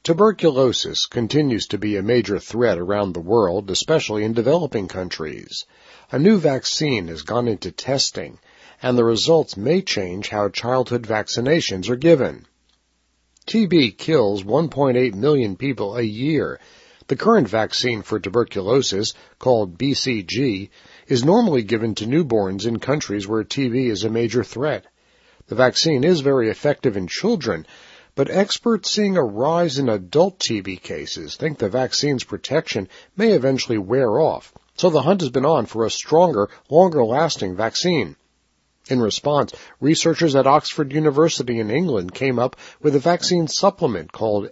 Tuberculosis continues to be a major threat around the world, especially in developing countries. A new vaccine has gone into testing, and the results may change how childhood vaccinations are given. TB kills 1.8 million people a year. The current vaccine for tuberculosis, called BCG, is normally given to newborns in countries where TB is a major threat. The vaccine is very effective in children, but experts seeing a rise in adult TB cases think the vaccine's protection may eventually wear off, so the hunt has been on for a stronger, longer-lasting vaccine. In response, researchers at Oxford University in England came up with a vaccine supplement called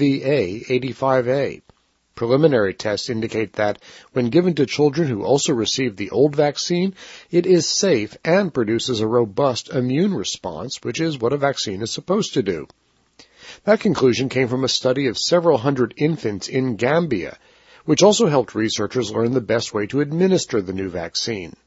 MVA-85A. Preliminary tests indicate that, when given to children who also received the old vaccine, it is safe and produces a robust immune response, which is what a vaccine is supposed to do. That conclusion came from a study of several hundred infants in Gambia, which also helped researchers learn the best way to administer the new vaccine.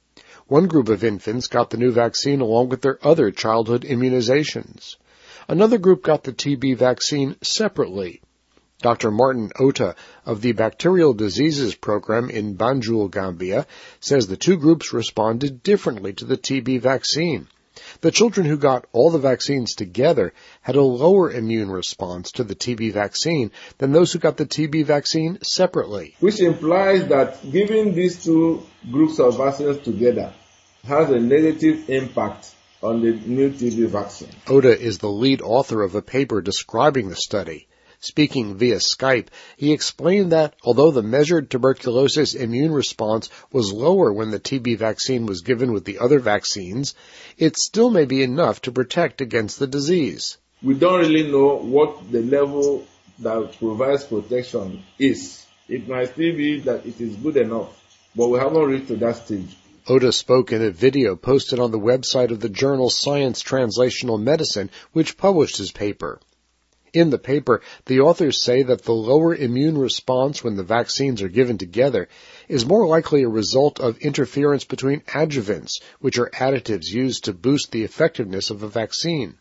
One group of infants got the new vaccine along with their other childhood immunizations. Another group got the TB vaccine separately. Dr. Martin Ota of the Bacterial Diseases Program in Banjul, Gambia, says the two groups responded differently to the TB vaccine. The children who got all the vaccines together had a lower immune response to the TB vaccine than those who got the TB vaccine separately. Which implies that giving these two groups of vaccines together has a negative impact on the new TB vaccine. Ota is the lead author of a paper describing the study. Speaking via Skype, he explained that although the measured tuberculosis immune response was lower when the TB vaccine was given with the other vaccines, it still may be enough to protect against the disease. We don't really know what the level that provides protection is. It might still be that it is good enough, but we haven't reached to that stage. Ota spoke in a video posted on the website of the journal Science Translational Medicine, which published his paper. In the paper, the authors say that the lower immune response when the vaccines are given together is more likely a result of interference between adjuvants, which are additives used to boost the effectiveness of a vaccine.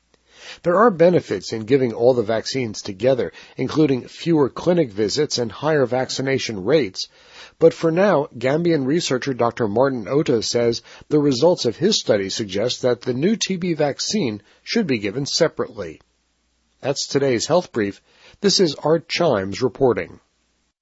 There are benefits in giving all the vaccines together, including fewer clinic visits and higher vaccination rates. But for now, Gambian researcher Dr. Martin Ota says the results of his study suggest that the new TB vaccine should be given separately. That's today's Health Brief. This is Art Chimes reporting.